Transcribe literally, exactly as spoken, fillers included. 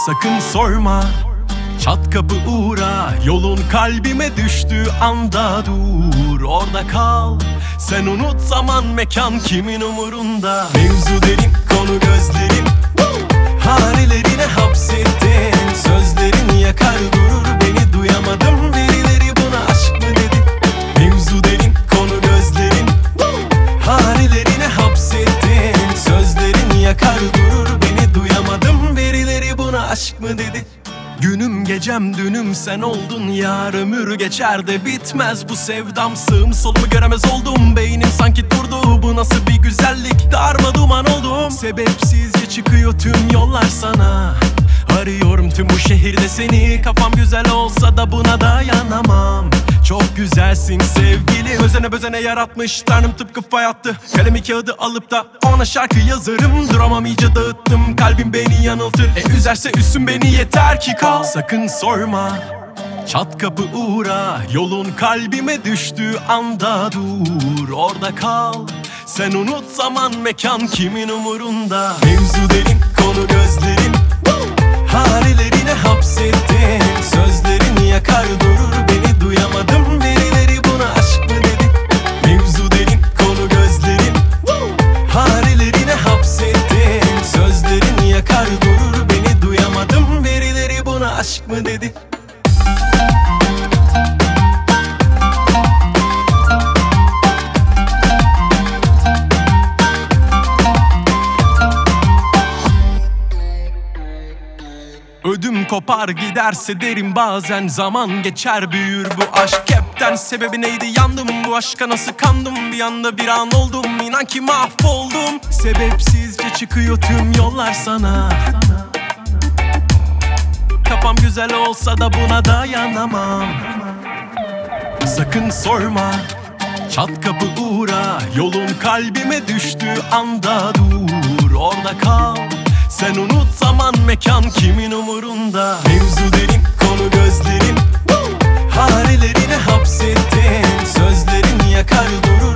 Sakın sorma, çat kapı uğra. Yolun kalbime düştüğü anda dur, orada kal. Sen unut, zaman mekan kimin umurunda. Mevzu derin, konu gözlerin, harilerine hapsettin. Sözlerin yakar durur beni, duyamadım. Birileri buna aşk mı dedi. Mevzu derin, konu gözlerin, harilerine hapsettin. Sözlerin yakar durur beni, duyamadım. Birileri buna aşk mı dedi. Günüm gecem dünüm sen oldun yar. Ömür geçer de bitmez bu sevdam. Sığım solumu göremez oldum, beynim sanki durdu. Bu nasıl bir güzellik, darma duman oldum. Sebepsizce çıkıyor tüm yollar sana. Arıyorum tüm bu şehirde seni. Kafam güzel olsa da buna dayanamam. Çok güzelsin sevgili, özene bözene yaratmış Tanrım tıpkı fay attı. Kalemi kağıdı alıp da ona şarkı yazarım. Duramam iyice dağıttım, kalbim beni yanıltır. E üzerse üssün beni, yeter ki kal. Sakın sorma, çat kapı uğra. Yolun kalbime düştüğü anda dur, orada kal. Sen unut, zaman mekan kimin umurunda. Mevzu derin, konu gözlerin, harilerine hapsettin. Sözlerin yakar durur beni, duyamadım. Birileri buna aşk mı dedi. Mevzu derin, konu gözlerin, harilerine hapsettin. Sözlerin yakar durur beni, duyamadım. Birileri buna aşk mı dedi. Ödüm kopar giderse derim bazen. Zaman geçer büyür bu aşk hepten. Sebebi neydi, yandım bu aşka nasıl kandım. Bir anda bir an oldum, inan ki mahvoldum. Sebepsizce çıkıyor tüm yollar sana. Kafam güzel olsa da buna dayanamam. Sakın sorma, çat kapı uğra. Yolun kalbime düştüğü anda dur, orada kal. Sen unut, zaman mekan kimin umurunda. Mevzu derin, konu gözlerin, harilerine hapsettin. Sözlerin yakar durur